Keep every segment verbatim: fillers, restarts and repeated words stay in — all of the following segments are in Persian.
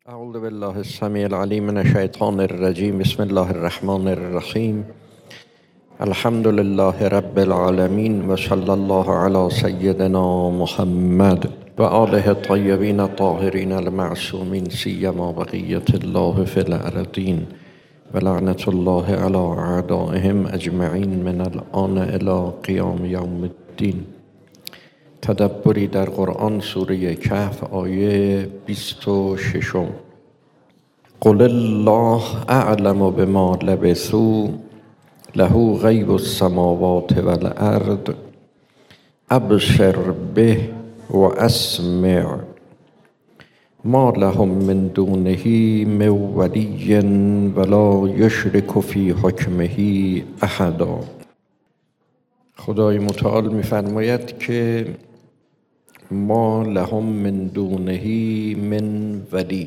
اعوذ بالله السمیع العلیم من الشیطان الرجیم. بسم الله الرحمن الرحیم. الحمد لله رب العالمین و صلی الله علی سیدنا محمد و آله الطیبین الطاهرین المعصومین سیما بقیة الله فی الارضین و لعنة الله علی اعدائهم اجمعین من الآن الی قیام یوم الدین. تدبری در قرآن، سوره کهف، آیه بیست و شش. قل الله اعلم بما لبثوا له غیب السماوات والارض ابصر به و اسمع ما لهم من دونه من ولی ولا یشرک فی حکمه احدا. خدای متعال می‌فرماید که ما لهم من دونه من ولی،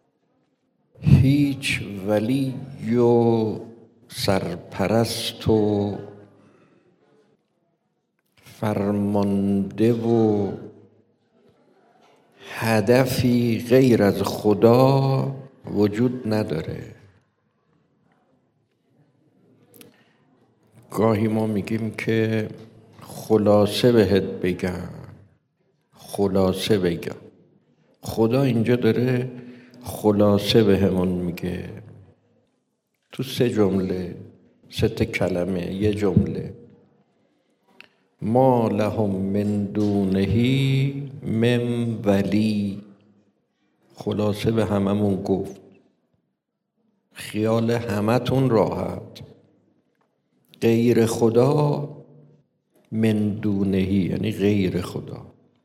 هیچ ولی و سرپرست و فرمانده و هدفی غیر از خدا وجود نداره. گاهی ما میگیم که خلاصه بهت بگم، خلاصه بگم. خدا اینجا داره خلاصه به همون میگه تو سه جمله، سه تا کلمه، یه جمله. ما لهم من دونه من ولی. خلاصه به هممون گفت، خیال همتون راحت. غیر خدا، من دونه یعنی غیر خدا،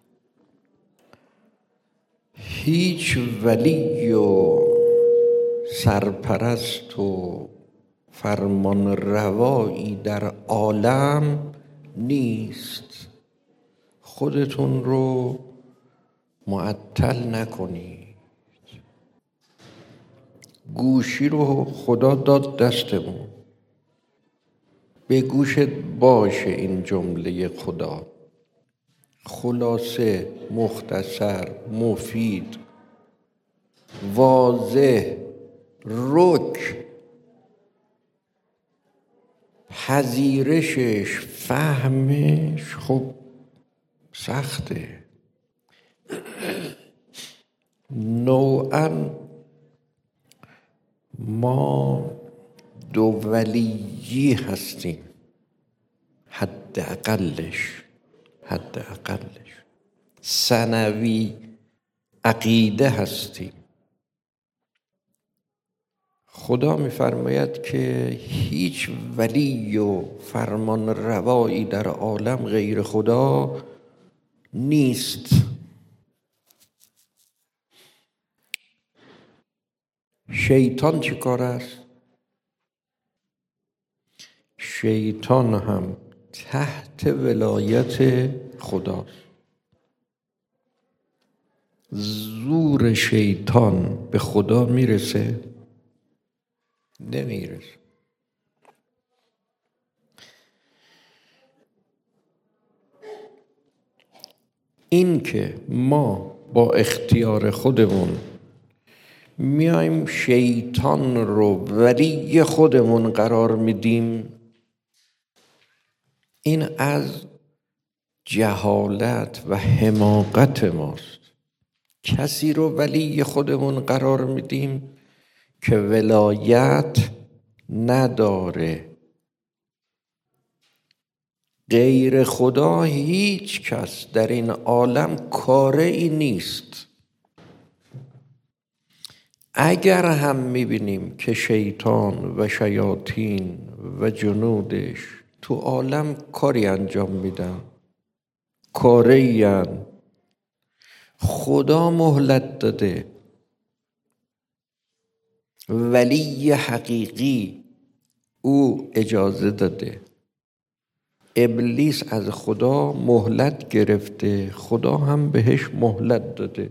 هیچ ولی و سرپرست و فرمان روایی در عالم نیست. خودتون رو معطل نکنید. گوشی رو خدا داد دستمون، به گوشت باشه این جمله خدا، خلاصه، مختصر، مفید، واضح، رک. پذیرشش، فهمش خب سخته. نوعاً ما دو ولیی هستیم، حد اقلش حد اقلش ثانوی عقیده هستیم. خدا می‌فرماید که هیچ ولی و فرمان روایی در عالم غیر خدا نیست. شیطان چی کار است؟ شیطان هم تحت ولایت خداست. زور شیطان به خدا میرسه؟ نمیرسه. این که ما با اختیار خودمون میایم شیطان رو ولی خودمون قرار میدیم، این از جهالت و حماقت ماست. کسی رو ولی خودمون قرار میدیم که ولایت نداره. غیر خدا هیچ کس در این عالم کاری نیست. اگر هم میبینیم که شیطان و شیاطین و جنودش تو عالم کاری انجام میدن، کاری ان، خدا مهلت داده. ولی حقیقی او اجازه داده. ابلیس از خدا مهلت گرفته، خدا هم بهش مهلت داده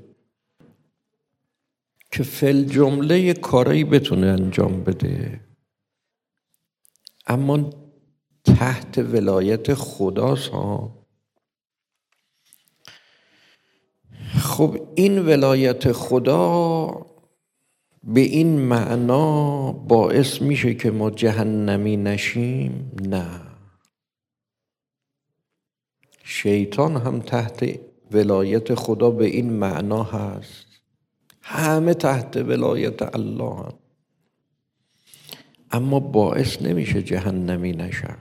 که فل جمله کاری بتونه انجام بده، اما تحت ولایت خداست ها. خب این ولایت خدا به این معنا باعث میشه که ما جهنمی نشیم؟ نه. شیطان هم تحت ولایت خدا به این معنا هست، همه تحت ولایت الله هم، اما باعث نمیشه جهنمی نشن.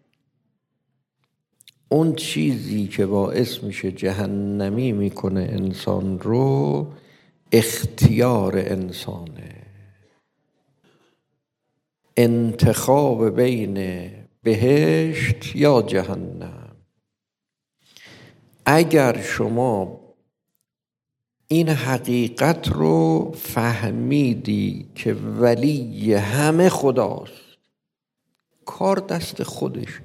اون چیزی که باعث میشه جهنمی میکنه انسان رو اختیار انسانه، انتخاب بین بهشت یا جهنم. اگر شما این حقیقت رو فهمیدی که ولی همه خداست، کار دست خودشه،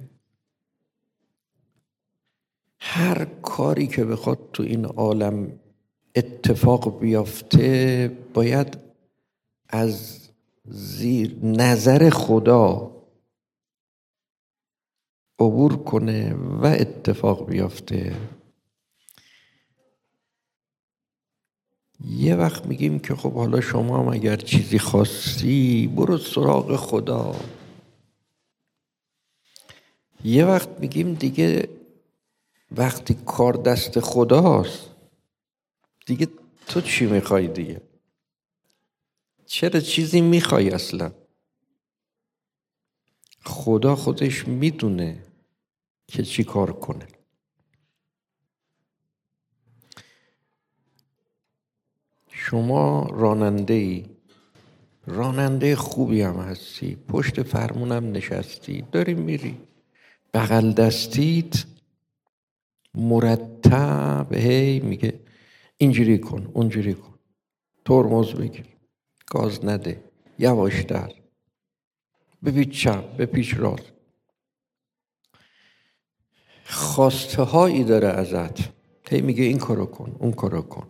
هر کاری که بخواد تو این عالم اتفاق بیافته باید از زیر نظر خدا عبور کنه و اتفاق بیافته. یه وقت میگیم که خب حالا شما هم اگر چیزی خواستی برو سراغ خدا. یه وقت میگیم دیگه وقتی کار دست خداست دیگه تو چی میخوای دیگه؟ چرا چیزی میخوای اصلا؟ خدا خودش میدونه که چی کار کنه. شما راننده ای، راننده خوبی هم هستی، پشت فرمونم نشستی، داری میری، بغل دستیت مرتب هی میگه اینجوری کن اونجوری کن، ترمز بگیر، گاز نده، یواشتر، بپیچ چپ، بپیچ راست، خواسته هایی داره ازت، هی میگه این کارو کن اون کارو کن.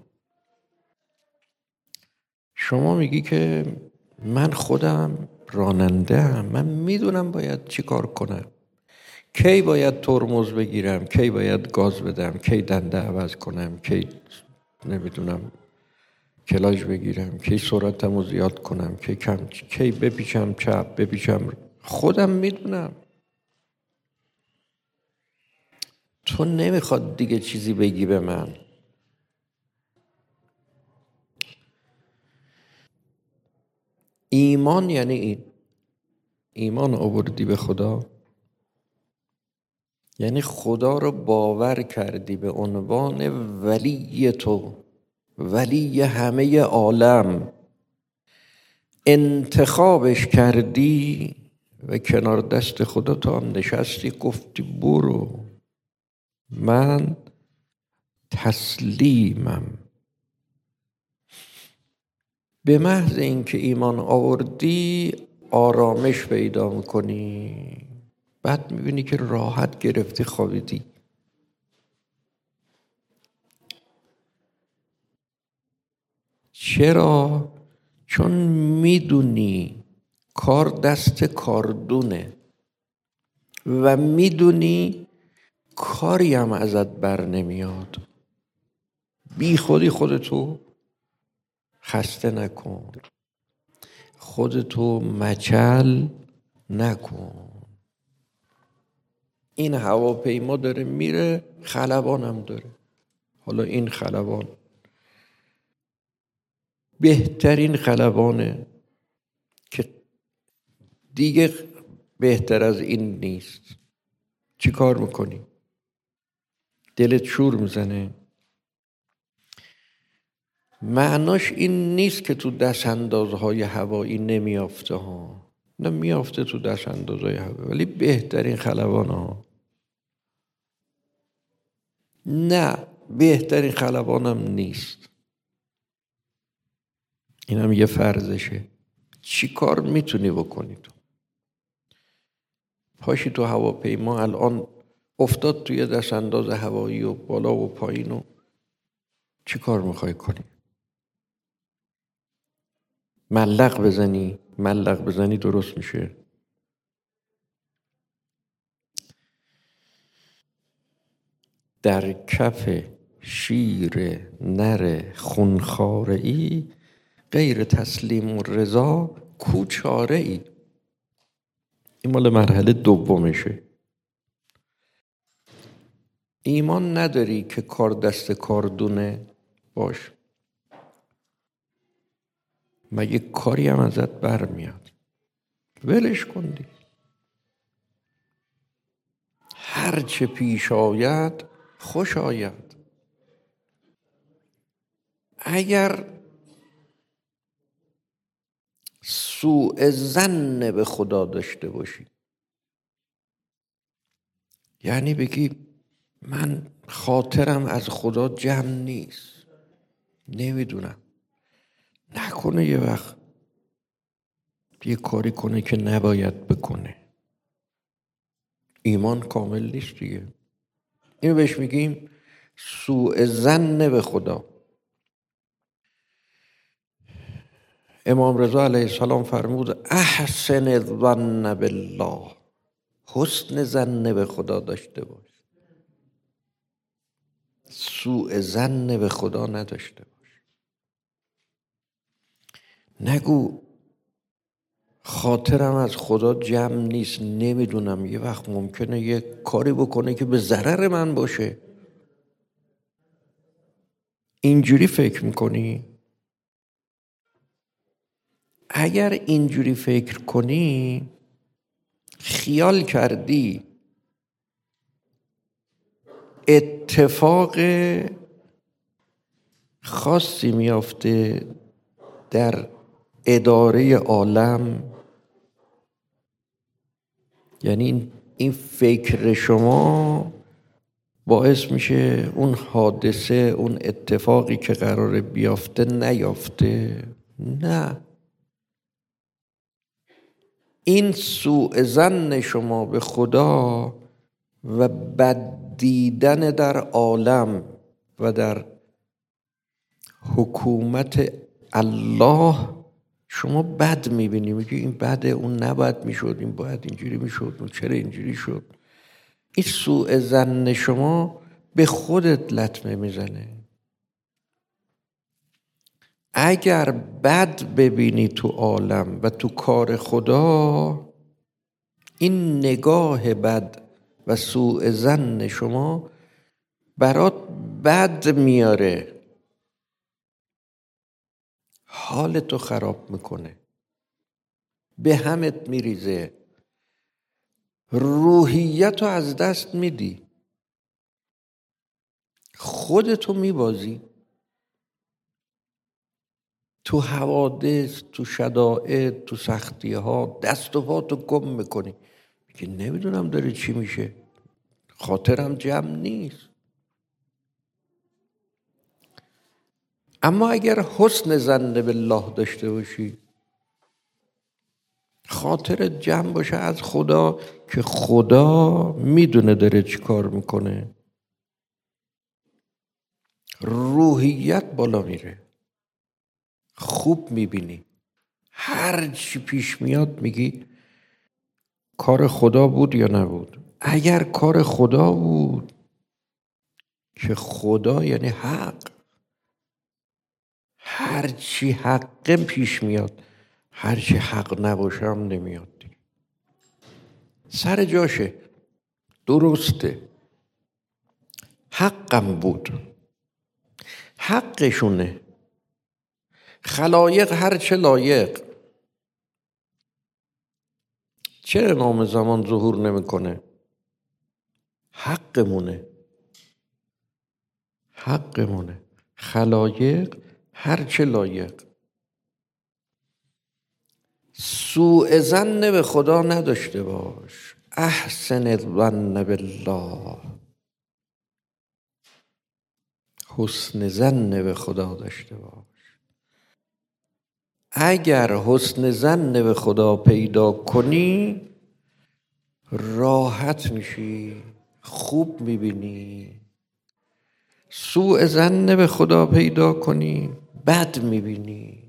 شما میگی که من خودم راننده هم، من میدونم باید چی کار کنم، کی باید ترمز بگیرم، کی باید گاز بدم، کی دنده عوض کنم، کی نمیدونم کلاژ بگیرم، کی سرعتمو زیاد کنم، کی کم، کی بپیچم چپ بپیچم، خودم میدونم. تو نمیخواد دیگه چیزی بگی به من. ایمان یعنی این، ایمان آوردی به خدا یعنی خدا رو باور کردی به عنوان ولی تو، ولی همه عالم، انتخابش کردی و کنار دست خدا تو هم نشستی، گفتی برو من تسلیمم. به محض اینکه ایمان آوردی آرامش پیدا میکنی، بعد میبینی که راحت گرفتی خوابیدی. چرا؟ چون میدونی کار دست کاردونه و میدونی کاری هم ازت بر نمیاد. بی خودی خودتو خسته نکن، خودتو مچل نکن. این هواپیما داره میره، خلبان هم داره. حالا این خلبان بهترین خلبانه که دیگه بهتر از این نیست. چی کار میکنی؟ دلت شور میزنه. معناش این نیست که تو دست اندازهای هوایی نمیافته ها، نه میافته تو دست اندازهای هوایی، ولی بهترین خلبان ها. نه بهترین خلبانم نیست. اینم یه فرضشه. چی کار میتونی بکنی تو؟ پاشی تو هواپیما الان افتاد توی دست انداز هوایی و بالا و پایین و چی کار میخوای کنی؟ ملق بزنی؟ ملق بزنی درست میشه. در کف شیر نر خونخواره ای غیر تسلیم و رضا کو چاره ای. این مال مرحله دومشه. ایمان نداری که کار دست کاردونه باش، مگه کاری هم ازت برمیاد؟ ولش کن دیگه. هر چه پیش آید خوش آید. اگر سوء ظن به خدا داشته باشی، یعنی بگی من خاطرم از خدا جمع نیست، نمیدونم، نکنه یه وقت یه کاری کنه که نباید بکنه، ایمان کامل نیست دیگه. اینو بهش میگیم سوء ظن به خدا. امام رضا علیه السلام فرمود احسن الظن بالله، حسن ظن به خدا داشته باش، سوء ظن به خدا نداشته باش. نگو خاطرم از خدا جمع نیست، نمیدونم یه وقت ممکنه یه کاری بکنه که به ضرر من باشه. اینجوری فکر میکنی؟ اگر اینجوری فکر کنی، خیال کردی اتفاق خاصی میافته در اداره عالم، یعنی این فکر شما باعث میشه اون حادثه، اون اتفاقی که قراره بیافته نیافته. نه، این سوء ظن شما به خدا و بد دیدن در عالم و در حکومت الله، شما بد میبینی، میگی این بده، اون نباید میشد، این باید اینجوری میشد، اون چرا اینجوری شد. این سوء ظن شما به خودت لطمه میزنه. اگر بد ببینی تو عالم و تو کار خدا، این نگاه بد و سوء ظن شما برات بد میاره، حالتو خراب میکنه، به همت میریزه، روحیتو از دست میدی، خودتو میبازی، تو حوادث، تو شدائد، تو سختی ها دست و پاتو گم میکنی، میگی نمیدونم داره چی میشه، خاطرم جمع نیست. اما اگر حسن ظن بالله داشته باشی، خاطرت جمع باشه از خدا که خدا میدونه داره چی کار میکنه، روحیت بالا میره، خوب میبینی، هر چی پیش میاد میگی کار خدا بود یا نبود. اگر کار خدا بود که خدا یعنی حق، هر چی حق پیش میاد، هر چی حق نباشه هم نمیاد. سر جاشه، درسته، حقم بود، حقشونه، خلایق هر چه لایق. چرا امام زمان ظهور نمیکنه؟ حقمونه، حقمونه، خلایق هر چه لایق. سوء ظن به خدا نداشته باش، احسن الظن بالله، حسن ظن به خدا داشته باش. اگر حسن ظن به خدا پیدا کنی، راحت میشی، خوب میبینی. سوء ظن به خدا پیدا کنی، بد میبینی.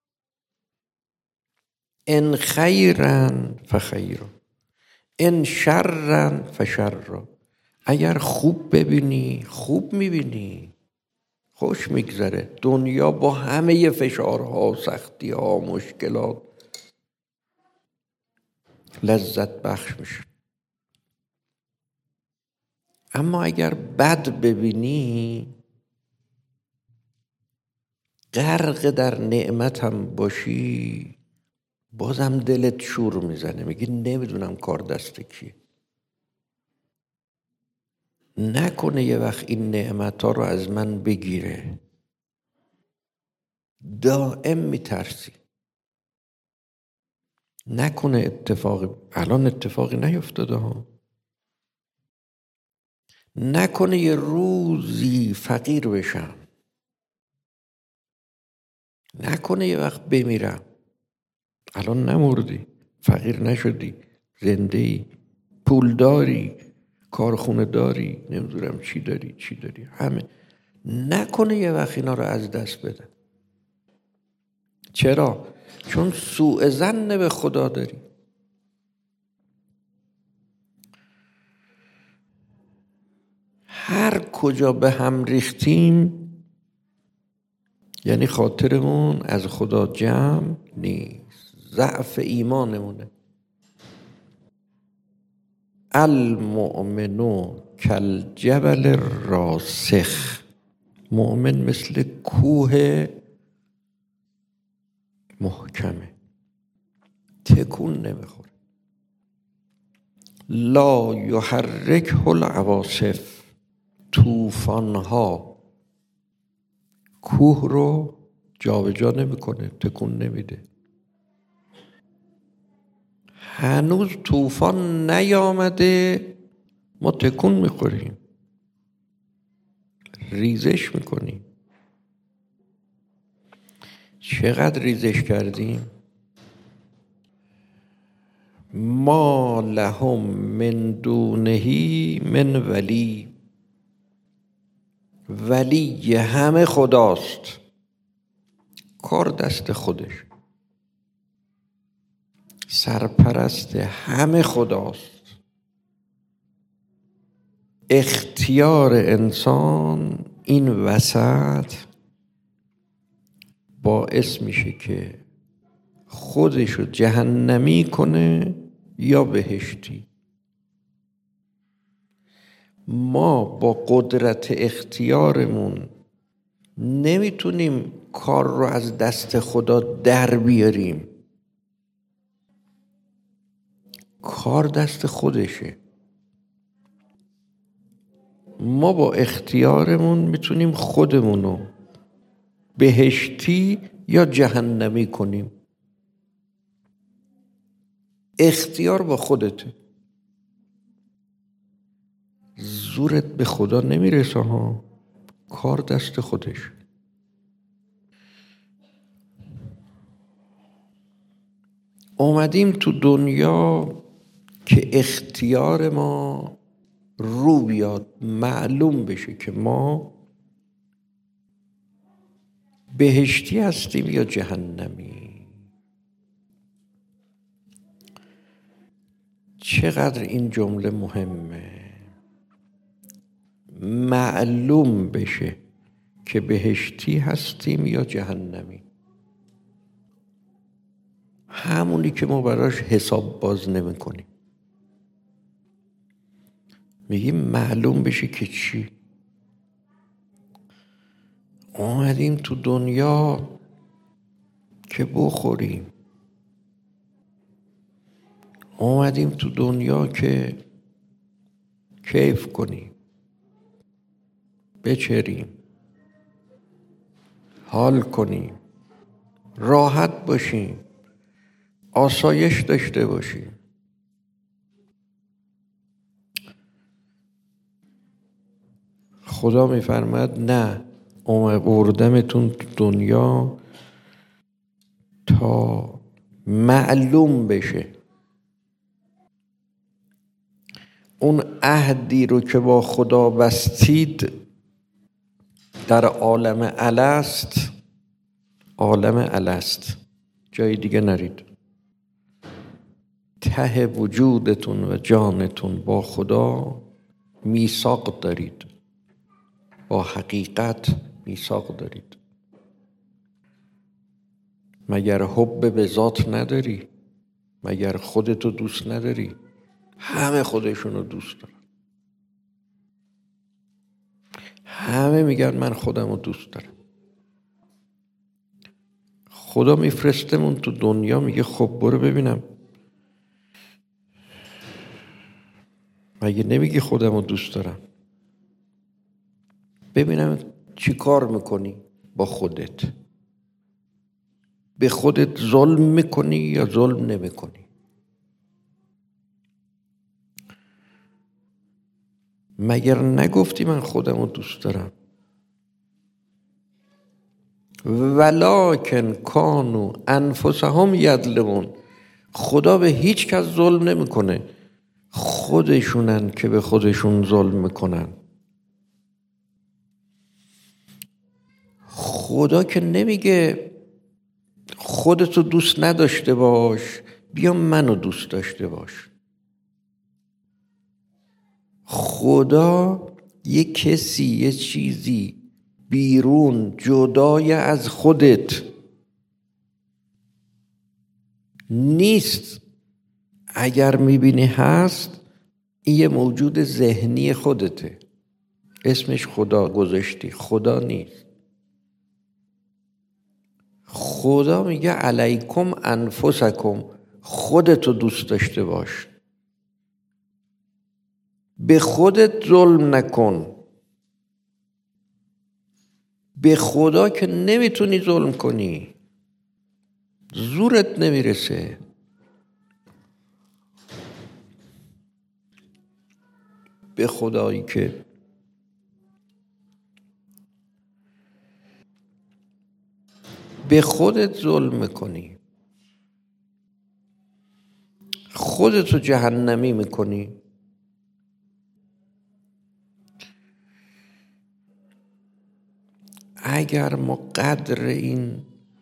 ان خیرا فخیر، ان شرا فشر. اگر خوب ببینی خوب میبینی، خوش میگذره. دنیا با همه فشارها، سختی‌ها، مشکلات لذت بخش میشه. اما اگر بد ببینی، غرق در نعمت هم باشی، بازم دلت شور میزنه، میگی نمیدونم کار دست کیه. نکنه یه وقت این نعمت ها رو از من بگیره. دائم میترسی نکنه اتفاقی، الان اتفاقی نیفتاده ها، نکنه یه روزی فقیر بشم، نکنه یه وقت بمیرم. الان نمردی، فقیر نشدی، زنده ای، پول داری، کارخونه داری، نمیدونم چی داری چی داری همه. نکنه یه وقت اینا رو از دست بده. چرا؟ چون سوء ظن به خدا داری. هر کجا به هم ریختیم یعنی خاطرمون از خدا جمع نیست، ضعف ایمانمونه. المؤمن کالجبل الراسخ، مؤمن مثل کوه محکمه، تکون نمیخوره. لا یحرکه العواصف، طوفان‌ها کوه رو جابجا نمیکنه، تکون نمیده. هنوز طوفان نیامده ما تکون میخوریم، ریزش میکنیم. چقدر ریزش کردیم؟ ما لهم من دونه من ولی، ولی همه خداست، کار دست خودش، سرپرست همه خداست. اختیار انسان این وسط باعث میشه که خودشو جهنمی کنه یا بهشتی. ما با قدرت اختیارمون نمیتونیم کار رو از دست خدا در بیاریم، کار دست خودشه. ما با اختیارمون میتونیم خودمونو بهشتی یا جهنمی کنیم. اختیار با خودته، زورت به خدا نمیرسه ها، کار دست خودش. اومدیم تو دنیا که اختیار ما رو بیاد، معلوم بشه که ما بهشتی هستیم یا جهنمی. چقدر این جمله مهمه، معلوم بشه که بهشتی هستیم یا جهنمی. همونی که ما براش حساب باز نمی کنیم. میگیم معلوم بشه که چی؟ اومدیم تو دنیا که بخوریم، اومدیم تو دنیا که کیف کنیم، بچریم، حال کنیم، راحت باشیم، آسایش داشته باشیم. خدا میفرماد نه، آوردمتون تو دنیا تا معلوم بشه اون عهدی رو که با خدا بستید در عالم الست. عالم الست، جای دیگه نرید. ته وجودتون و جانتون با خدا میثاق دارید، با حقیقت میثاق دارید؟ مگر حب به ذات نداری؟ مگر خودتو دوست نداری؟ همه خودشونو دوست دارن، همه میگن من خودمو دوست دارم. خدا میفرستمون تو دنیا، میگه خب برو ببینم، مگه نمیگی خودمو دوست دارم؟ ببینم چی کار میکنی با خودت، به خودت ظلم میکنی یا ظلم نمیکنی؟ مگر نگفتی من خودمو دوست دارم؟ ولکن کانوا انفسهم یظلمون. خدا به هیچ کس ظلم نمیکنه، خودشونن که به خودشون ظلم میکنن. خدا که نمیگه خودتو دوست نداشته باش، بیا منو دوست داشته باش. خدا یه کسی، یه چیزی بیرون جدای از خودت نیست. اگر میبینی هست، این یه موجود ذهنی خودته، اسمش خدا گذاشتی، خدا نیست. خدا میگه علیکم انفسکم، خودتو دوست داشته باش، به خودت ظلم نکن. به خدا که نمیتونی ظلم کنی، زورت نمیرسه. به خدایی که به خودت ظلم میکنی، خودتو جهنمی میکنی. اگر ما قدر این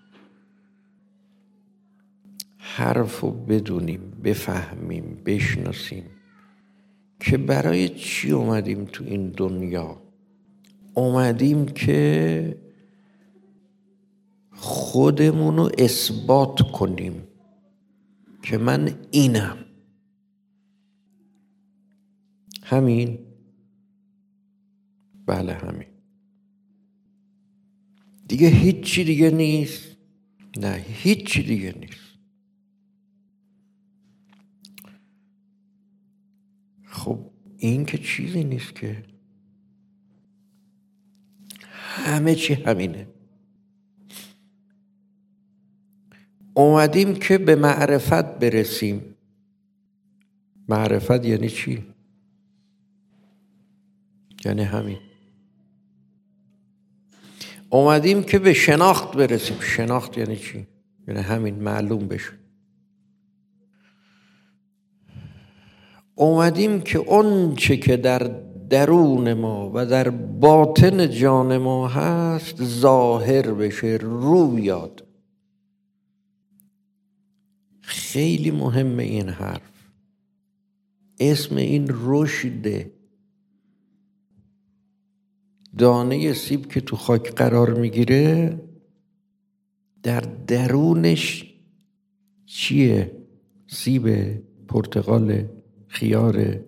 حرفو بدونیم، بفهمیم، بشناسیم که برای چی اومدیم تو این دنیا، اومدیم که خودمونو اثبات کنیم که من اینم، همین، بله همین، دیگه هیچی دیگه نیست. نه هیچی دیگه نیست. خب این که چیزی نیست که، همه چی همینه. اومدیم که به معرفت برسیم. معرفت یعنی چی؟ یعنی همین. اومدیم که به شناخت برسیم. شناخت یعنی چی؟ یعنی همین، معلوم بشه. اومدیم که اون چه که در درون ما و در باطن جان ما هست ظاهر بشه، رو بیاد. خیلی مهمه این حرف. اسم این رشده. دانه سیب که تو خاک قرار میگیره، در درونش چیه؟ سیب، پرتقال، خیاره.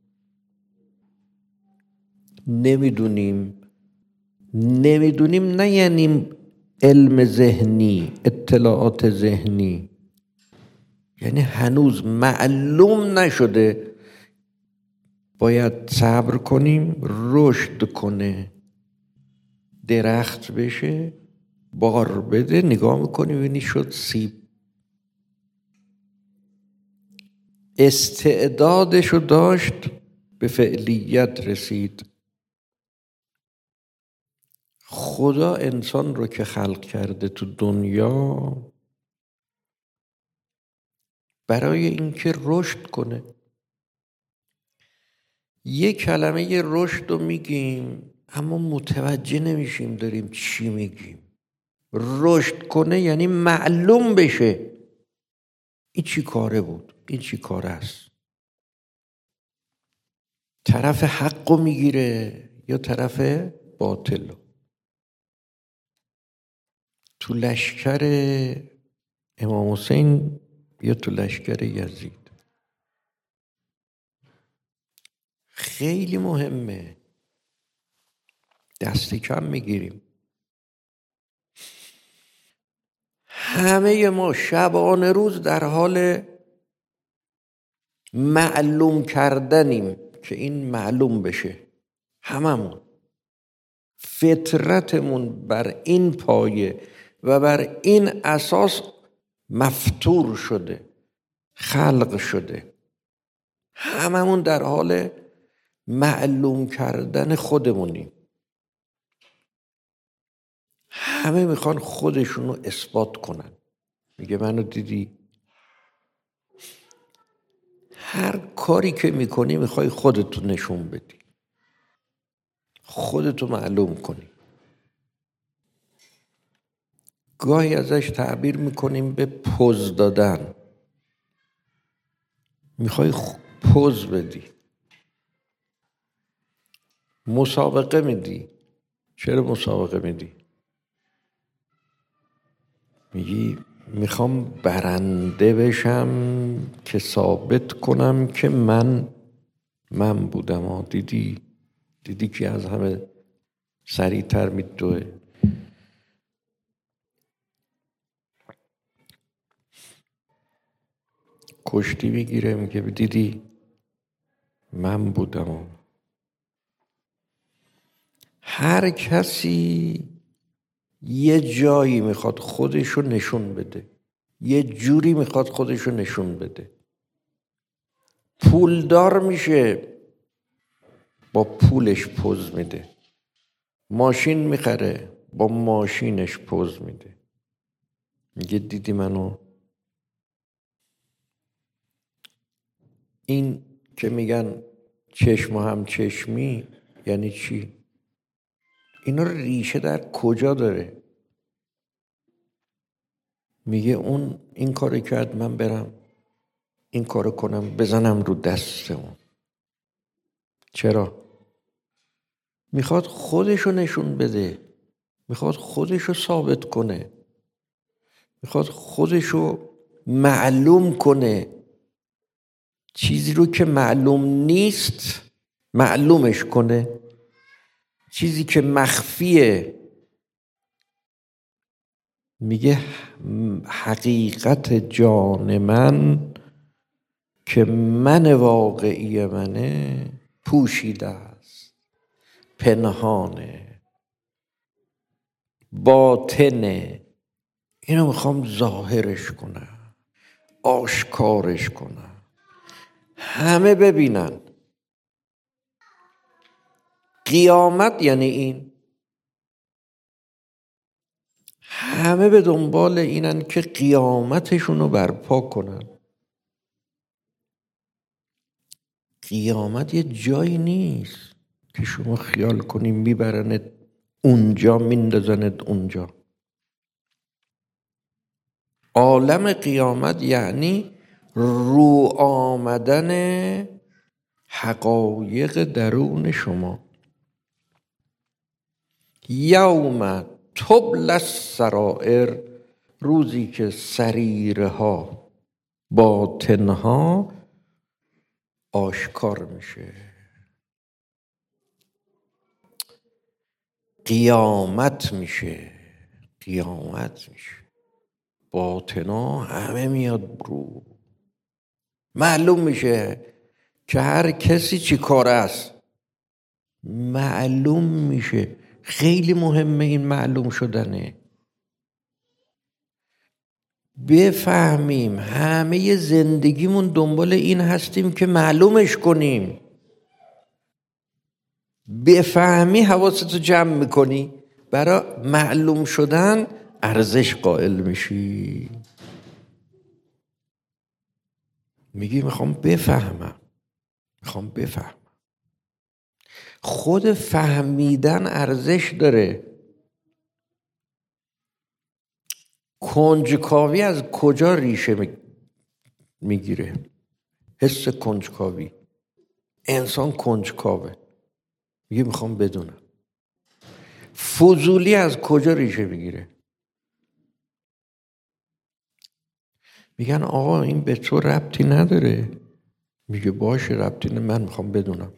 نمیدونیم. نمیدونیم نه یعنی علم ذهنی، اطلاعات ذهنی، یعنی هنوز معلوم نشده. باید صبر کنیم، رشد کنه، درخت بشه، بار بده، نگاه میکنی ببینی شد سیب. استعدادشو داشت، به فعلیت رسید. خدا انسان رو که خلق کرده تو دنیا برای اینکه رشد کنه. یه کلمه رشد رو میگیم اما متوجه نمیشیم داریم چی میگیم. رشد کنه یعنی معلوم بشه این چی کاره بود، این چی کاره است. طرف حق رو میگیره یا طرف باطل رو. تو لشکر امام حسین یا تو لشکر یزید. خیلی مهمه، دست کم میگیریم. همه ما شبانه روز در حال معلوم کردنیم که این معلوم بشه. هممون فطرتمون بر این پایه و بر این اساس مفطور شده، خلق شده. هممون در حال معلوم کردن خودمونیم. همه میخوان خودشونو اثبات کنن. میگه منو دیدی؟ هر کاری که میکنی میخوای خودتو نشون بدی، خودتو معلوم کنی. گاهی ازش تعبیر میکنیم به پوز دادن. میخوای پوز بدی، مسابقه میدی. چرا مسابقه میدی؟ میگی میخوام برنده بشم که ثابت کنم که من من بودم. ها دیدی دیدی که از همه سریعتر میدوه. کشتی میگیره، میگه دیدی من بودم. هر کسی یه جایی میخواد خودشو نشون بده، یه جوری میخواد خودشو نشون بده. پولدار میشه، با پولش پوز میده. ماشین میخره، با ماشینش پوز میده. میگه دیدی منو. این که میگن چشم هم چشمی یعنی چی؟ اینا ریشه در کجا داره؟ میگه اون این کارو کرد، من برم این کارو کنم، بزنم رو دست اون. چرا؟ میخواد خودشو نشون بده، میخواد خودشو ثابت کنه، میخواد خودشو معلوم کنه. چیزی رو که معلوم نیست معلومش کنه. چیزی که مخفیه. میگه حقیقت جان من که من واقعی منه پوشیده است، پنهانه، باطنه. اینو میخوام ظاهرش کنم، آشکارش کنم، همه ببینن. قیامت یعنی این. همه به دنبال اینن که قیامتشونو برپا کنن. قیامت یه جایی نیست که شما خیال کنی میبرنت اونجا میندازنت اونجا. عالم قیامت یعنی رو آمدن حقایق درون شما. یوم تبلی السرائر، روزی که سریره ها، باطنها آشکار میشه. قیامت میشه، قیامت میشه. باطنا همه میاد رو. معلوم میشه که هر کسی چی کار است. معلوم میشه. خیلی مهمه این معلوم شدنه. بفهمیم همه زندگیمون دنبال این هستیم که معلومش کنیم. بفهمی حواستو جمع میکنی، برای معلوم شدن ارزش قائل میشی. میگی میخوام بفهمم، میخوام بفهمم. خود فهمیدن ارزش داره. کنجکاوی از کجا ریشه میگیره؟ حس کنجکاوی. انسان کنجکاوه، میگه میخوام بدونم. فضولی از کجا ریشه میگیره؟ میگن آقا این به تو ربطی نداره. میگه باشه ربطی نداره، من میخوام بدونم.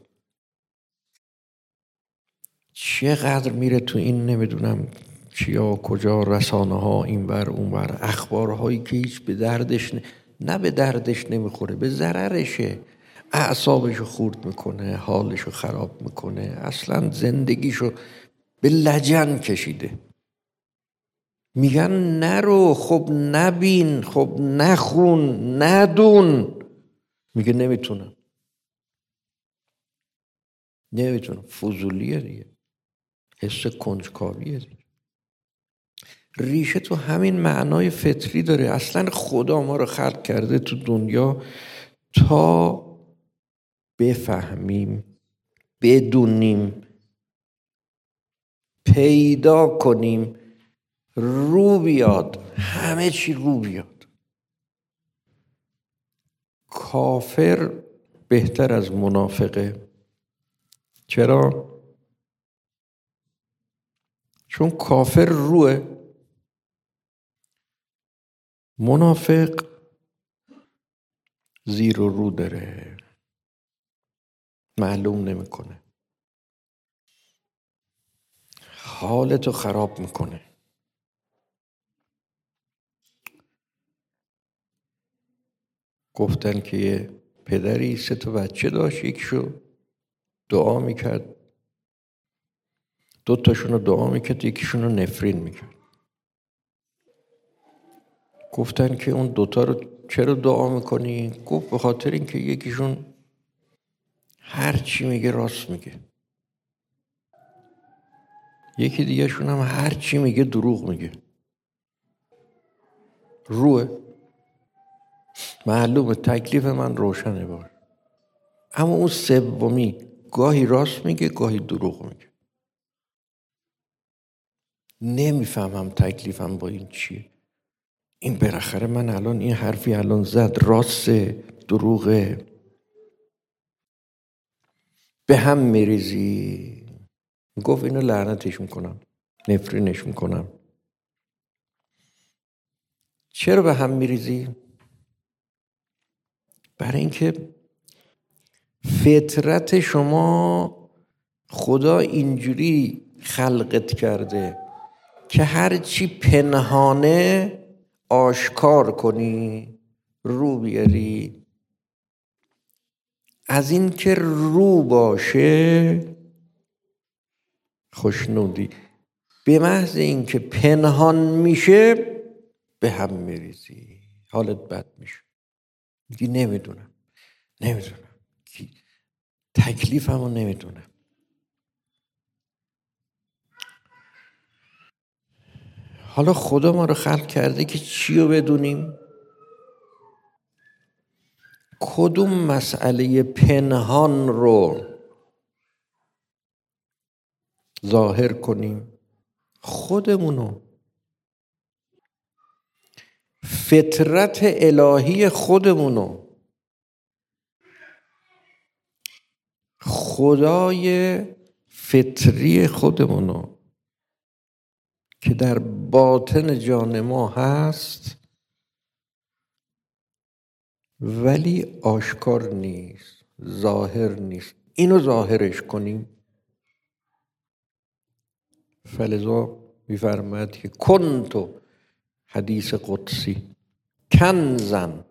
چقدر میره تو این نمیدونم چیا کجا، رسانه ها این ور اون ور، اخبارهایی که هیچ به دردش ن... نه به دردش نمیخوره، به ضررشه، اعصابشو خورد میکنه، حالشو خراب میکنه، اصلا زندگیشو به لجن کشیده. میگن نرو، خب نبین، خب نخون، ندون. میگه نمیتونم نمیتونم فضولیه دیگه، حس کنجکاویه دیگه. ریشه تو همین معنای فطری داره. اصلا خدا ما رو خلق کرده تو دنیا تا بفهمیم، بدونیم، پیدا کنیم، رو بیاد، همه چی رو بیاد. کافر بهتر از منافقه. چرا؟ چون کافر روه، منافق زیر و رو داره، معلوم نمیکنه، حالتو خراب میکنه. گفتن که یه پدری سه تا بچه داشت، یکیشو دعا میکرد، دو تاشونو دعا میکرد، یکیشونو نفرین میکرد. گفتن که اون دوتا رو چرا دعا میکنی؟ گفت به خاطر اینکه یکیشون هر چی میگه راست میگه، یکی دیگه شون هم هر چی میگه دروغ میگه. روه، معلومه، تکلیف من روشنه بار. اما اون سومی گاهی راست میگه، گاهی دروغ میگه. نمیفهمم تکلیفم با این چیه. این بالاخره من الان این حرفی الان زد راسته دروغه؟ به هم میریزی. گفت اینو لعنتش میکنم، نفرینش میکنم. چرا به هم میریزی؟ برای اینکه فطرت شما خدا اینجوری خلقت کرده که هر چی پنهانه آشکار کنی، رو بیاری. از این که رو باشه خوشنودی، به محض این که پنهان میشه به هم میریزی، حالت بد میشه. میگی نمیدونم نمیدونم تکلیفمو نمیدونم. حالا خدا ما رو خلق کرده که چی رو بدونیم؟ کدوم مسئله پنهان رو ظاهر کنیم؟ خودمونو. فطرت الهی خودمونو، خدای فطری خودمونو که در باطن جان ما هست ولی آشکار نیست، ظاهر نیست. اینو ظاهرش کنیم. فلذا می‌فرماید که کنتو، حدیث قدسی، کنزن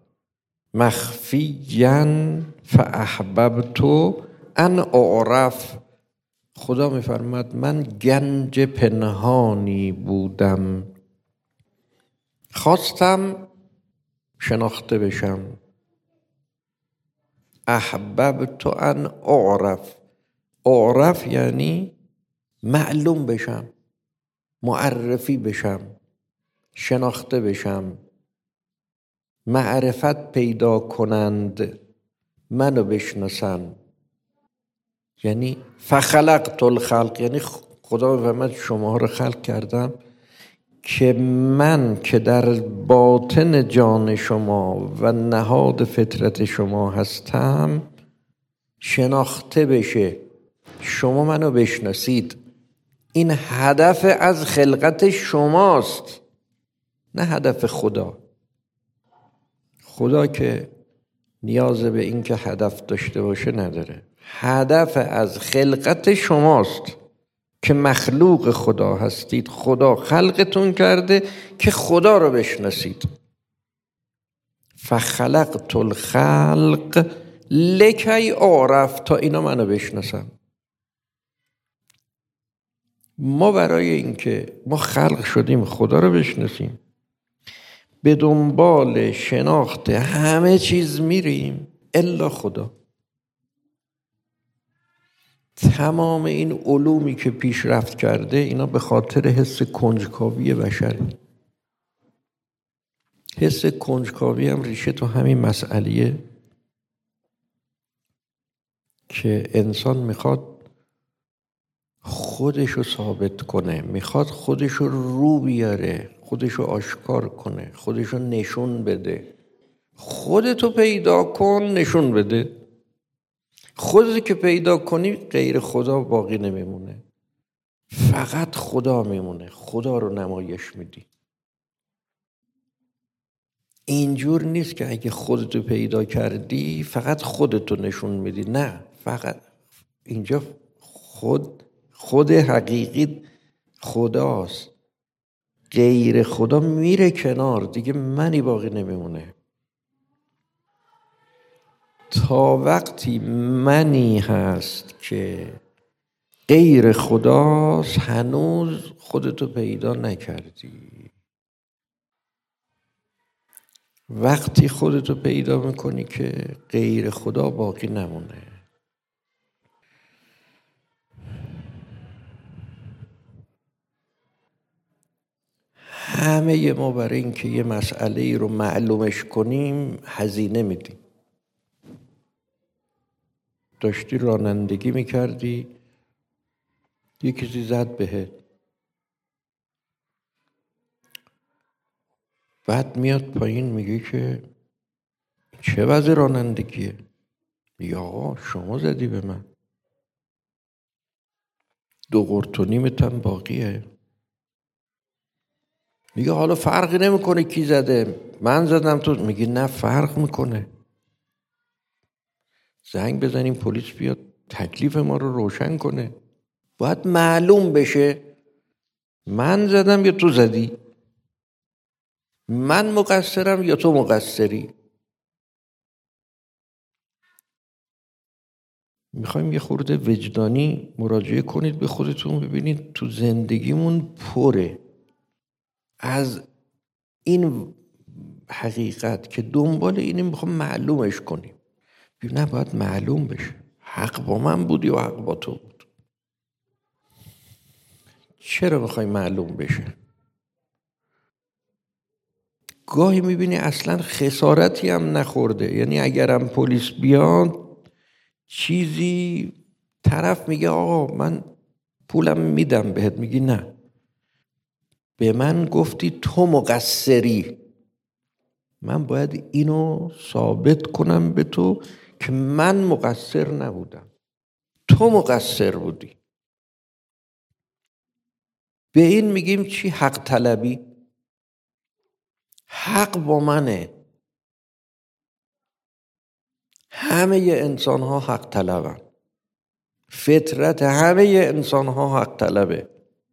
مخفیاً فاحببت ان اعرف. خدا می‌فرماید من گنج پنهانی بودم، خواستم شناخته بشم. احببت ان اعرف. اعرف یعنی معلوم بشم، معرفی بشم، شناخته بشم، معرفت پیدا کنند، منو بشناسن. یعنی فخلقت الخلق، یعنی خدا می‌فرماید شما رو خلق کردم که من که در باطن جان شما و نهاد فطرت شما هستم شناخته بشه، شما منو بشناسید. این هدف از خلقت شماست، نه هدف خدا. خدا که نیاز به این که هدف داشته باشه نداره. هدف از خلقت شماست که مخلوق خدا هستید. خدا خلقتون کرده که خدا رو بشناسید. فخلقت الخلق لکی اعرف، تا اینا منو بشناسن. ما برای اینکه ما خلق شدیم خدا رو بشناسیم، به دنبال شناخت همه چیز میریم الا خدا. تمام این علومی که پیشرفت کرده اینا به خاطر حس کنجکاوی بشره. حس کنجکاوی هم ریشه تو همین مسئله که انسان میخواد خودشو ثابت کنه، میخواد خودشو رو بیاره، خودشو آشکار کنه، خودشو نشون بده. خودتو پیدا کن نشون بده. خودتو که پیدا کنی غیر خدا باقی نمیمونه، فقط خدا میمونه. خدا رو نمایش میدی. اینجور نیست که اگه خودتو پیدا کردی فقط خودتو نشون میدی. نه، فقط اینجا خود خود حقیقی خداست. غیر خدا میره کنار، دیگه منی باقی نمیمونه. تا وقتی منی هست که غیر خداست هنوز خودتو پیدا نکردی. وقتی خودتو پیدا میکنی که غیر خدا باقی نمونه. همه ما برای اینکه یه مسئله رو معلومش کنیم هزینه میدیم. داشتی رانندگی میکردی، یه کسی زد بهت، بعد میاد پایین میگه که چه وضع رانندگیه؟ میگه آقا شما زدی به من، دو قرط و نیمت هم باقیه. میگه حالا فرقی نمیکنه کی زده، من زدم تو. میگه نه فرق میکنه، زنگ بزنیم پلیس بیاد تکلیف ما رو روشن کنه. باید معلوم بشه من زدم یا تو زدی، من مقصرم یا تو مقصری. میخوایم یه خورده وجدانی مراجعه کنید به خودتون، ببینید تو زندگیمون پره از این حقیقت که دنبال اینیم میخوام معلومش کنیم. نه، باید معلوم بشه حق با من بود یا حق با تو بود. چرا میخوای معلوم بشه؟ گاهی میبینی اصلا خسارتی هم نخورده، یعنی اگرم پلیس بیاد چیزی طرف میگه آقا من پولم میدم بهت، میگی نه به من گفتی تو مقصری، من باید اینو ثابت کنم به تو که من مقصر نبودم، تو مقصر بودی. به این میگیم چی؟ حق طلبی. حق با منه. همه انسان ها حق طلبن. فطرت همه انسان ها حق طلبه.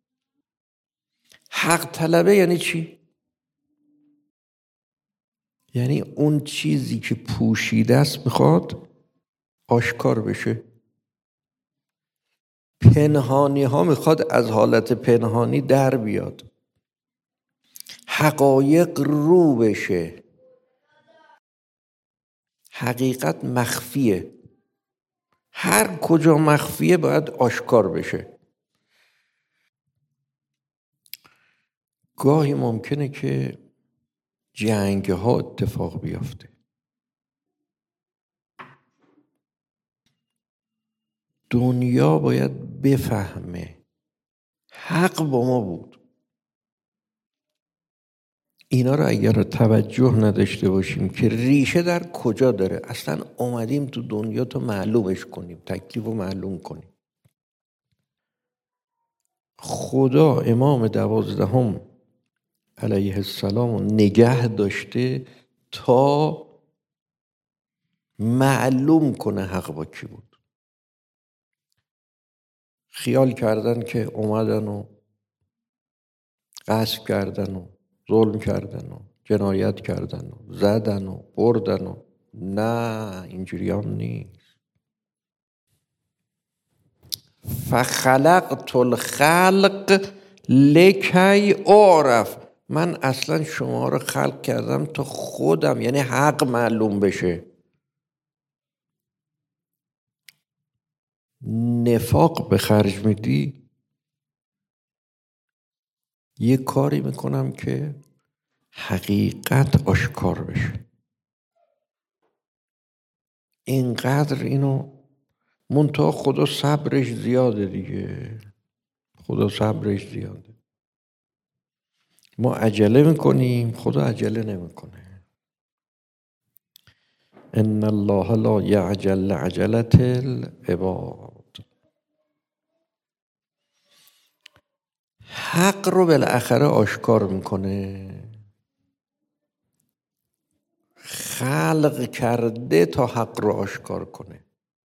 حق طلبه یعنی چی؟ یعنی اون چیزی که پوشیده است میخواد آشکار بشه. پنهانی ها میخواد از حالت پنهانی در بیاد، حقایق رو بشه. حقیقت مخفیه، هر کجا مخفیه باید آشکار بشه. گاهی ممکنه که جنگ ها اتفاق بیفته، دنیا باید بفهمه حق با ما بود. اینا رو اگر توجه نداشته باشیم که ریشه در کجا داره، اصلا اومدیم تو دنیا تا معلومش کنیم، تکلیف رو معلوم کنیم. خدا امام دوازدهم علیه السلام نگه داشته تا معلوم کنه حق با کی بود. خیال کردن که اومدن و غصب کردن و ظلم کردن و جنایت کردن و زدن و بردن و نه، اینجوری هم نیست. فخلقت الخلق لکی اعرف، من اصلا شما رو خلق کردم تا خودم، یعنی حق معلوم بشه. نفاق به خرج میدی، یه کاری میکنم که حقیقت آشکار بشه. اینقدر اینو منتها خدا صبرش زیاده دیگه، خدا صبرش زیاده. ما عجله میکنیم، خدا عجله نمیکنه. ان الله لا یعجل عجلة العباد. حق رو بالاخره آشکار میکنه. خلق کرده تا حق رو آشکار کنه.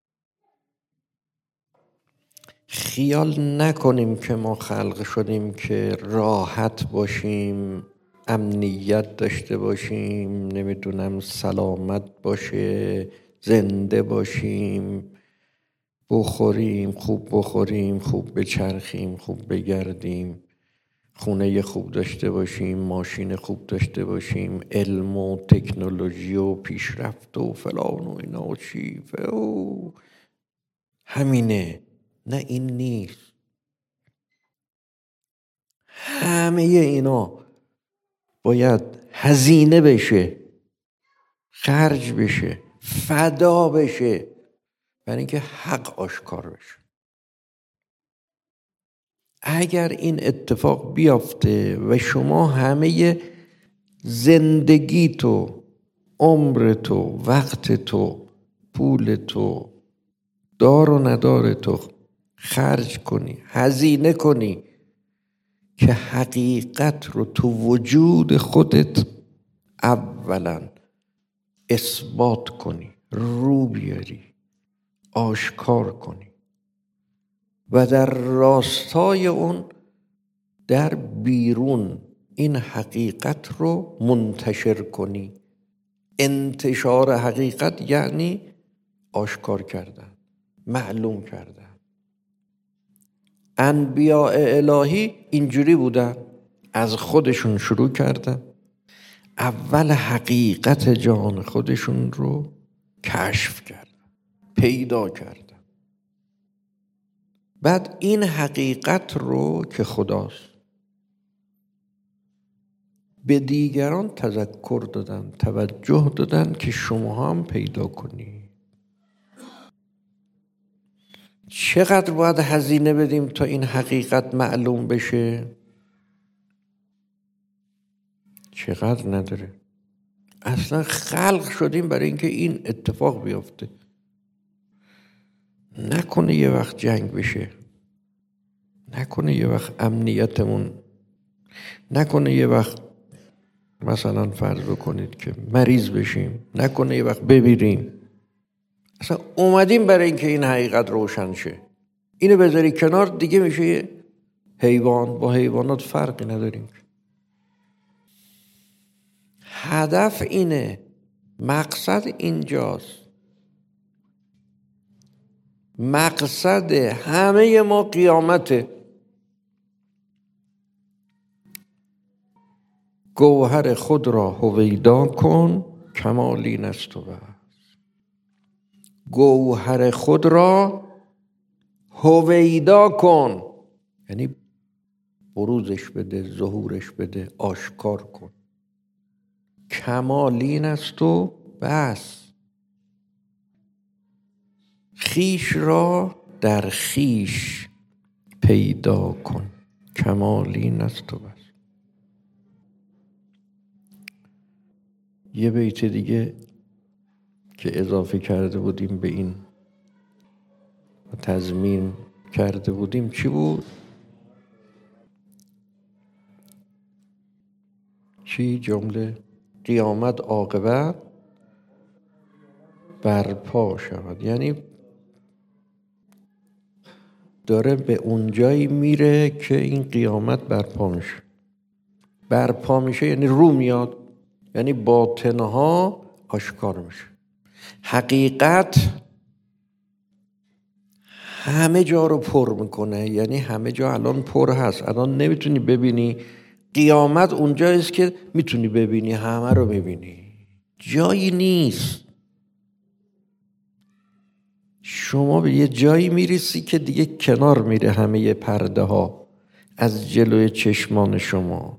خیال نکنیم که ما خلق شدیم که راحت باشیم، امنیت داشته باشیم، نمیدونم سلامت باشه، زنده باشیم، بخوریم خوب، بخوریم خوب، بچرخیم خوب، بگردیم، خونه خوب داشته باشیم، ماشین خوب داشته باشیم، علم و تکنولوژی و پیشرفت و فلان و اینا و چیفه و همینه. نه، این نیست. همه اینا باید هزینه بشه، خرج بشه، فدا بشه، برای اینکه حق آشکار بشه. اگر این اتفاق بیافته و شما همه زندگی تو، عمر تو، وقت تو، پول تو، دار و ندار تو خرج کنی، هزینه کنی که حقیقت رو تو وجود خودت اولا اثبات کنی، رو بیاری، آشکار کنی و در راستای اون در بیرون این حقیقت رو منتشر کنی. انتشار حقیقت یعنی آشکار کردن، معلوم کردن. انبیاء الهی اینجوری بودن، از خودشون شروع کردن، اول حقیقت جان خودشون رو کشف کردن، پیدا کردن، بعد این حقیقت رو که خداست به دیگران تذکر دادن، توجه دادن که شما هم پیدا کنی. چقدر باید هزینه بدیم تا این حقیقت معلوم بشه؟ چقدر نداره. اصلا خلق شدیم برای اینکه این اتفاق بیفته. نکنه یه وقت جنگ بشه، نکنه یه وقت امنیتمون، نکنه یه وقت مثلا فرض بکنید که مریض بشیم، نکنه یه وقت بمیریم. اصلا اومدیم برای اینکه این حقیقت روشن شه. اینو بذاری کنار دیگه میشه حیوان، با حیوانات فرقی نداریم. هدف اینه، مقصد اینجاست. مقصد همه ما قیامته. گوهر خود را هویدا کن کمالی نست و بس. گوهر خود را هویدا کن یعنی بروزش بده، ظهورش بده، آشکار کن. کمالی نست و بس. خیش را در خیش پیدا کن کمالی نست و بس. یه بیت دیگه که اضافه کرده بودیم به این، تضمین کرده بودیم، چی بود؟ چی جمله؟ قیامت عاقبت برپا شود، یعنی داره به اون جایی میره که این قیامت برپا میشه. برپا میشه یعنی رو میاد، یعنی باطنها آشکار میشه. حقیقت همه جا رو پر میکنه، یعنی همه جا الان پر هست. الان نمیتونی ببینی، قیامت اونجاییست که میتونی ببینی، همه رو میبینی، جایی نیست. شما به یه جایی میرسی که دیگه کنار میره همه پرده ها از جلوی چشمان شما.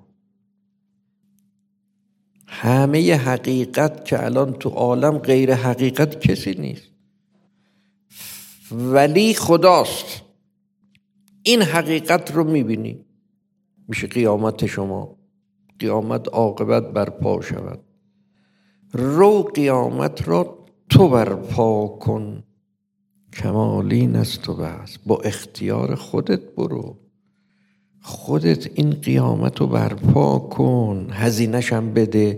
همه حقیقت که الان تو عالم غیر حقیقت کسی نیست، ولی خداست. این حقیقت رو میبینی، میشه قیامت شما. قیامت عاقبت برپا شود. رو قیامت را تو برپا کن، کمالین است و بس. با اختیار خودت برو، خودت این قیامت رو برپا کن، هزینه‌ش هم بده.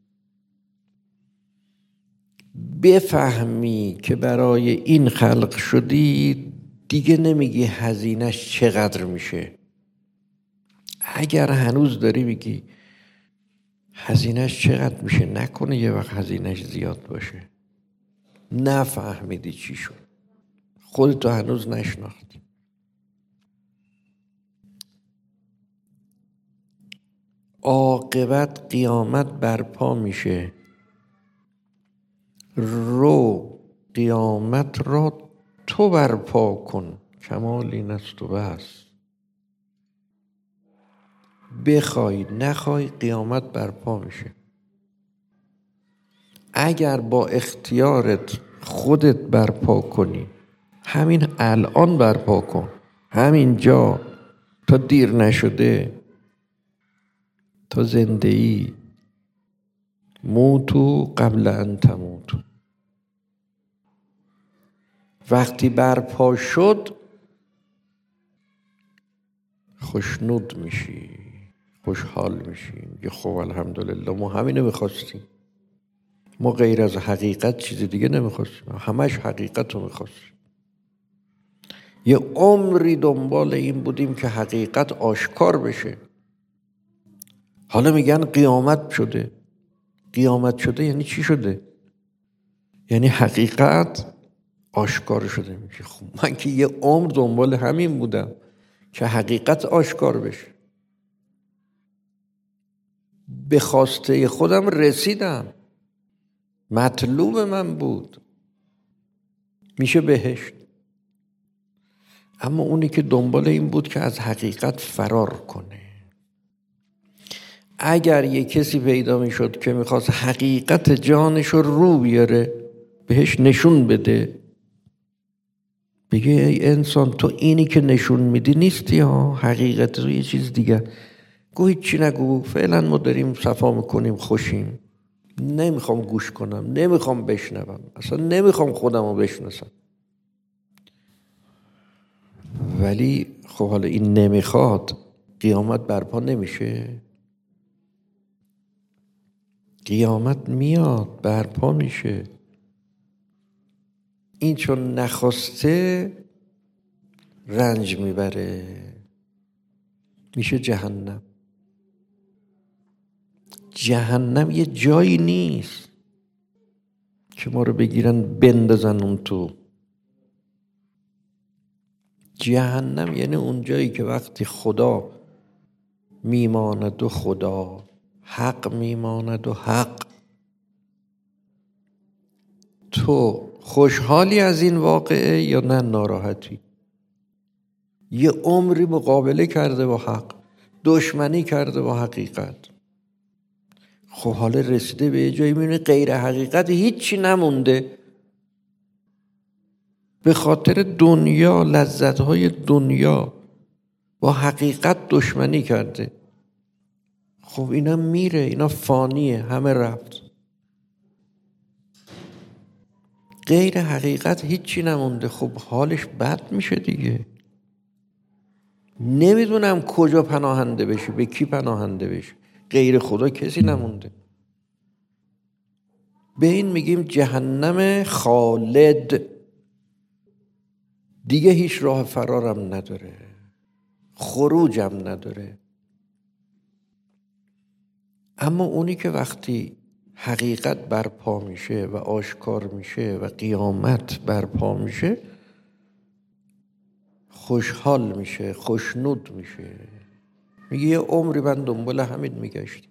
بفهمی که برای این خلق شدی، دیگه نمیگی هزینه‌ش چقدر میشه. اگر هنوز داری میگی هزینه‌ش چقدر میشه، نکنه یه وقت هزینه‌ش زیاد باشه. نفهمیدی چی شد، خودتو هنوز نشناختی. عاقبت قیامت برپا میشه. رو قیامت را تو برپا کن، کمال این است و بس. بخوای نخوای قیامت برپا میشه. اگر با اختیارت خودت برپا کنی، همین الان برپا کن، همین جا، تا دیر نشده، تا زنده ای. موتو قبل ان تموتو. وقتی برپا شد خوشنود میشی، خوشحال میشیم که خب الحمدلله ما همینو میخواستیم. ما غیر از حقیقت چیز دیگه نمیخواستیم، همش حقیقت رو میخواستیم. یه عمری دنبال این بودیم که حقیقت آشکار بشه. حالا میگن قیامت شده. قیامت شده یعنی چی شده؟ یعنی حقیقت آشکار شده. میگه خب من که یه عمر دنبال همین بودم که حقیقت آشکار بشه. به خواسته خودم رسیدم، مطلوب من بود، میشه بهشت. اما اونی که دنبال این بود که از حقیقت فرار کنه. اگر یه کسی پیدا میشد که میخواست حقیقت جانش رو رو بیاره، بهش نشون بده، بگه ای انسان تو اینی که نشون میدی نیستی ها، حقیقت رو یه چیز دیگه. گو هیچی نگو، فعلا ما داریم صفا میکنیم، خوشیم، نمیخوام گوش کنم، نمیخوام بشنوم، اصلا نمیخوام خودم رو بشناسم. ولی خب حالا این نمیخواد، قیامت برپا نمیشه. قیامت میاد، برپا میشه. این چون نخواسته رنج میبره، میشه جهنم. جهنم یه جایی نیست که ما رو بگیرن بندازن اون تو. جهنم یعنی اون جایی که وقتی خدا میماند و خدا، حق میماند و حق، تو خوشحالی از این واقعه یا نه ناراحتی؟ یه عمری مقابله کرده با حق، دشمنی کرده با حقیقت. خب حالا رسیده به یه جایی میبینه غیر حقیقت هیچی نمونده. به خاطر دنیا، لذتهای دنیا با حقیقت دشمنی کرده. خب اینا میره، اینا فانیه، همه رفت. غیر حقیقت هیچی نمونده. خب حالش بد میشه دیگه. نمیدونم کجا پناهنده بشه، به کی پناهنده بشه. غیر خدا کسی نمونده. به این میگیم جهنم خالد، دیگه هیچ راه فرارم نداره، خروجم نداره. اما اونی که وقتی حقیقت برپا میشه و آشکار میشه و قیامت برپا میشه، خوشحال میشه، خوشنود میشه، میگه یه عمری من دنبال همین میگشتم.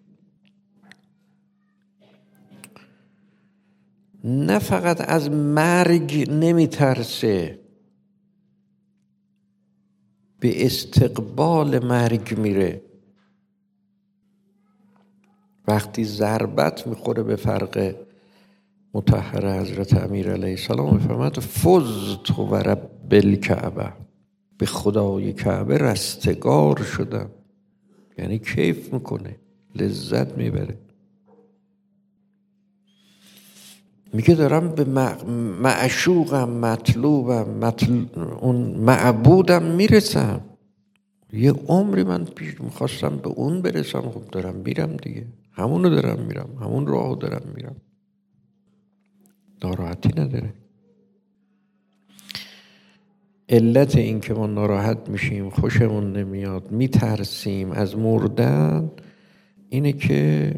نه فقط از مرگ نمیترسه، به استقبال مرگ میره. وقتی ضربت میخوره به فرق مطهر حضرت امیر علیه السلام، میفرماد فزت و رب الکعبه، به خدای کعبه رستگار شدم. یعنی کیف میکنه، لذت میبره، میگه دارم به معشوقم، مطلوبم، مطل... اون معبودم میرسم. یه عمری من پیش میخواستم به اون برسم، خب دارم میرم دیگه، همونو دارم میرم، همون راهو دارم میرم، ناراحتی نداره. علت این که ما ناراحت میشیم، خوشمون نمیاد، میترسیم از مردن، اینه که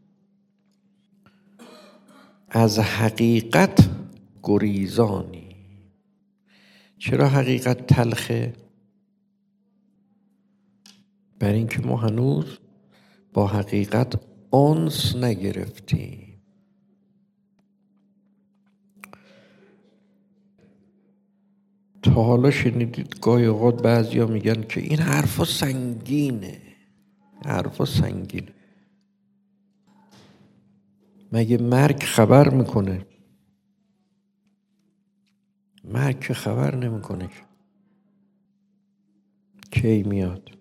از حقیقت گریزانی. چرا حقیقت تلخه؟ برای اینکه ما هنوز با حقیقت انس نگرفتیم. تا حالا شنیدید گاهی اوقات بعضیا میگن که این حرفا سنگینه، حرفا سنگینه. مگه مرگ خبر میکنه؟ مرگ که خبر نمیکنه که کی میاد.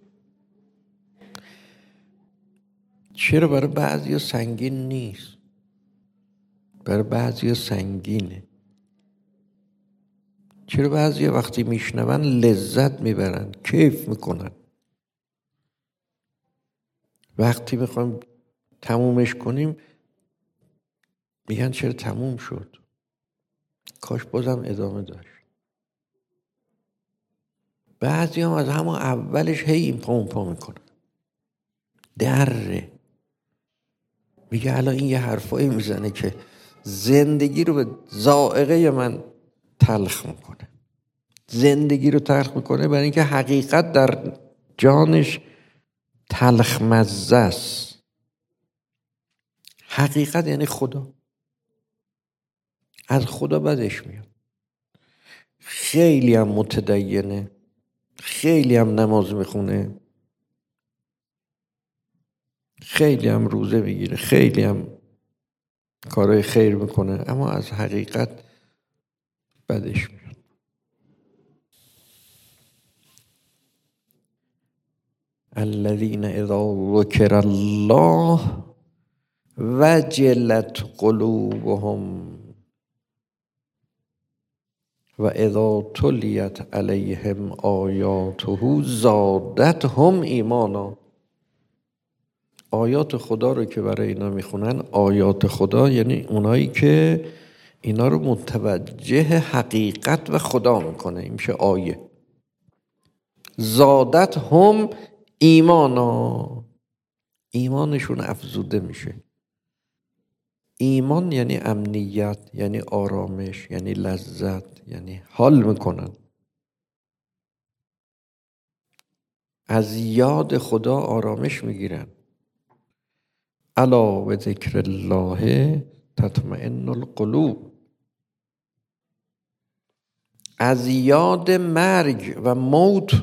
چرا برای بعضیا سنگین نیست؟ برای بعضیا سنگینه. چرا بعضیا وقتی میشنون لذت میبرن، کیف میکنن، وقتی میخوایم تمومش کنیم میگن چرا تموم شد، کاش بازم ادامه داشت. بعضی هم از همون اولش هی این پا اون پا میکنن، دره. میگه الان این یه حرفایی میزنه که زندگی رو به ذائقه من تلخ میکنه، زندگی رو تلخ میکنه، برای اینکه حقیقت در جانش تلخ مزه است. حقیقت یعنی خدا. از خدا بدش میاد. خیلی هم متدینه، خیلی هم نماز میخونه، خیلی هم روزه میگیره، خیلی هم کارهای خیر میکنه، اما از حقیقت بدش میاد. الذین اذا ذکر الله وجلت قلوبهم و اذا تلیت علیهم آیاته زادتهم ایمانا. آیات خدا رو که برای اینا میخونن، آیات خدا یعنی اونایی که اینا رو متوجه حقیقت و خدا میکنه، این میشه آیه. زادتهم ایمانا، ایمانشون افزوده میشه. ایمان یعنی امنیت، یعنی آرامش، یعنی لذت، یعنی حال میکنن. از یاد خدا آرامش میگیرن. الا و ذکر الله تطمئن القلوب. از یاد مرگ و موت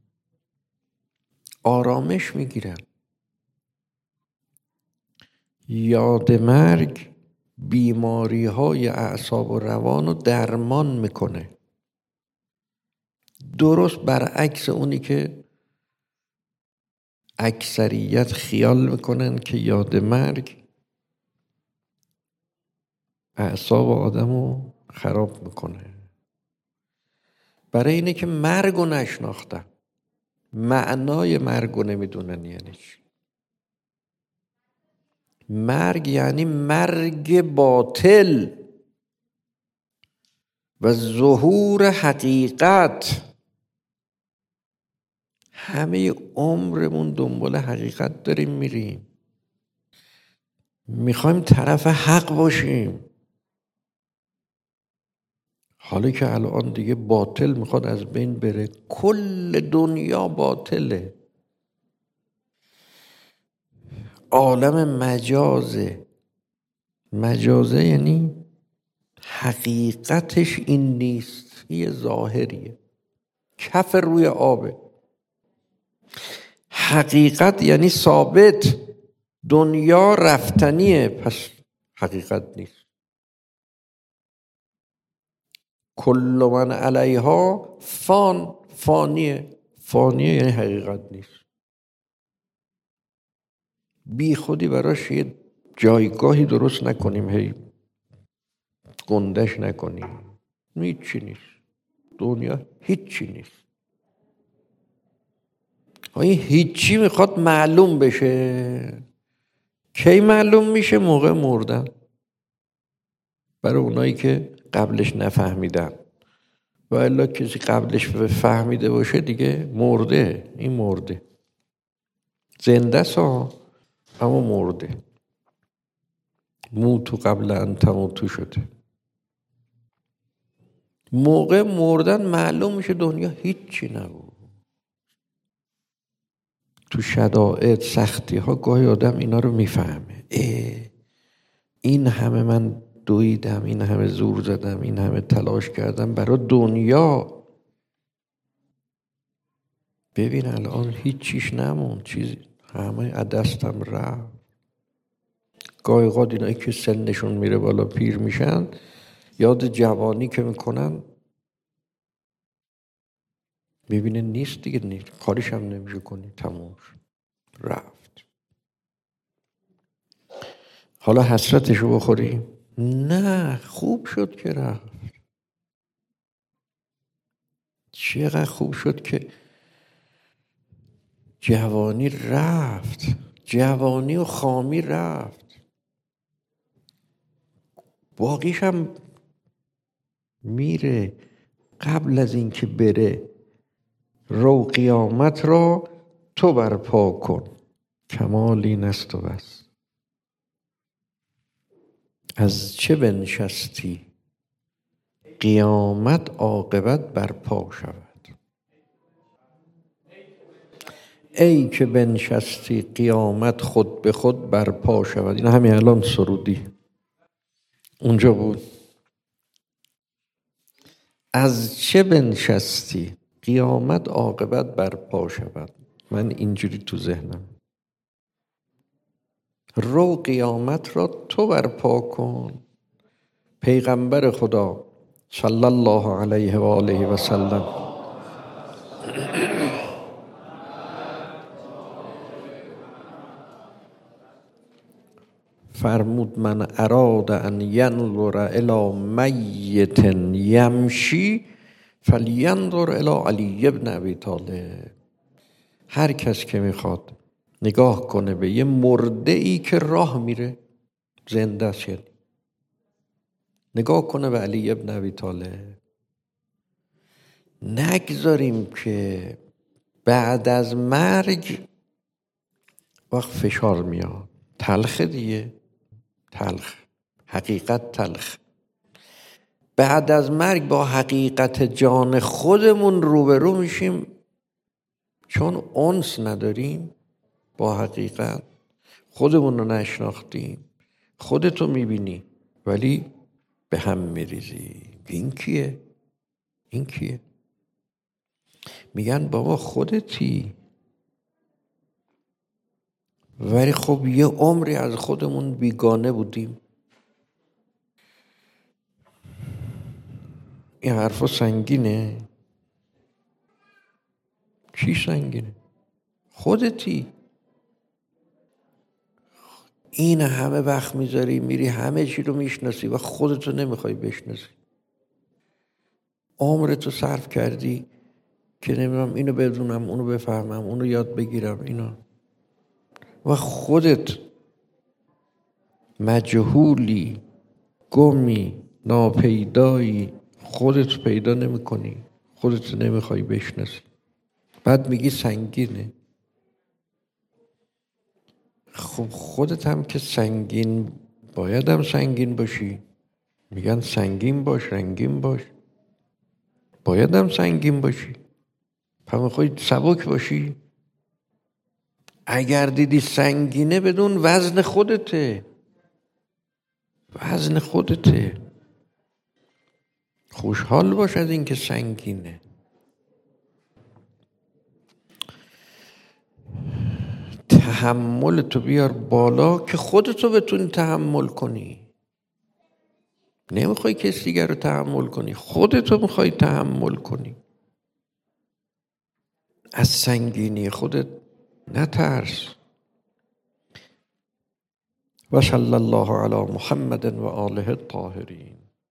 آرامش میگیرن. یاد مرگ بیماری های اعصاب و روان رو درمان میکنه. درست برعکس اونی که اکثریت خیال میکنن که یاد مرگ اعصاب آدم رو خراب میکنه. برای اینه که مرگ رو نشناختن، معنای مرگ رو نمیدونن یعنی چی. مرگ یعنی مرگ باطل و ظهور حقیقت. همه عمرمون دنبال حقیقت داریم میریم، میخوایم طرف حق باشیم، حالا که الان دیگه باطل میخواد از بین بره. کل دنیا باطله، عالم مجازه. مجازه یعنی حقیقتش این نیست، یه ظاهریه، کف روی آبه. حقیقت یعنی ثابت، دنیا رفتنیه، پس حقیقت نیست. کل من علیها فان، فانیه، فانیه یعنی حقیقت نیست. بی خودی براش یه جایگاهی درست نکنیم، هی گندش نکنیم. هیچی نیست، دنیا هیچی نیست. این هیچی میخواد معلوم بشه. کی معلوم میشه؟ موقع مردن. برای اونایی که قبلش نفهمیدن، و الا کسی قبلش فهمیده باشه دیگه مرده. این مرده، زنده سا اما مرده. موتو قبل ان تموتو شده. موقع مردن معلوم میشه دنیا هیچی نبود. تو شدائد، سختی ها گاهی آدم اینا رو میفهمه. این همه من دویدم، این همه زور زدم، این همه تلاش کردم برای دنیا، ببین الان هیچ چیش نمون، چیزی همه از دستم رفت. گاهی اوقات اینایی که سنشون میره بالا، پیر میشن، یاد جوانی که میکنن، میبینه نیست دیگه، نیست، کارش هم نمیشه کنی، تموم رفت. حالا حسرتشو بخوری؟ نه، خوب شد که رفت. چقدر خوب شد که جوانی رفت، جوانی و خامی رفت، باقیش هم میره. قبل از این که بره، رو قیامت را تو برپا کن، کمالی نست و بس. از چه بنشستی قیامت عاقبت برپا شود. ای که بنشستی قیامت خود به خود برپا شود. این همین الان سرودی اونجا بود. از چه بنشستی قیامت عاقبت برپا شود. من اینجوری تو ذهنم، رو قیامت را تو برپا کن. پیغمبر خدا صلی الله علیه و آله و سلم فرمود من اراد ان ینظر الی میت یمشی فلینظر الی علی بن ابی طالب. هر کس که میخواد نگاه کنه به یه مرده ای که راه میره، زنده است، نگاه کنه به علی بن ابی طالب. نگذاریم که بعد از مرگ وقت فشار میاد، تلخ دیگه، تلخ، حقیقت تلخ. بعد از مرگ با حقیقت جان خودمون روبرو میشیم، چون انس نداریم با حقیقت، خودمون رو نشناختیم. خودتو میبینی ولی به هم میریزی. این کیه؟ این کیه؟ میگن بابا خودتی، ولی خب یه عمری از خودمون بیگانه بودیم. این حرفا سنگینه. چی سنگینه؟ خودتی. این همه وقت میذاری میری همه چی رو میشناسی و خودتو نمیخوای بشناسی. عمرتو صرف کردی که نمیدونم اینو بدونم، اونو بفهمم، اونو یاد بگیرم، اینا، و خودت مجهولی، گمی، ناپیدایی، خودت پیدا نمی کنی، خودت نمیخوای بشناسی، بعد میگی سنگینه. خب خودت هم که سنگین، باید هم سنگین باشی. میگن سنگین باش، رنگین باش، باید هم سنگین باشی. پس میخوای سبک باشی. اگر دیدی سنگینه بدون وزن خودته، وزن خودته. خوشحال باش از این که سنگینه. تحمل تو بیار بالا که خودتو بتونی تحمل کنی. نمیخوای کسی دیگر رو تحمل کنی، خودتو میخوای تحمل کنی. از سنگینی خودت نترس. و صلی الله علی محمد و آله الطاهرین.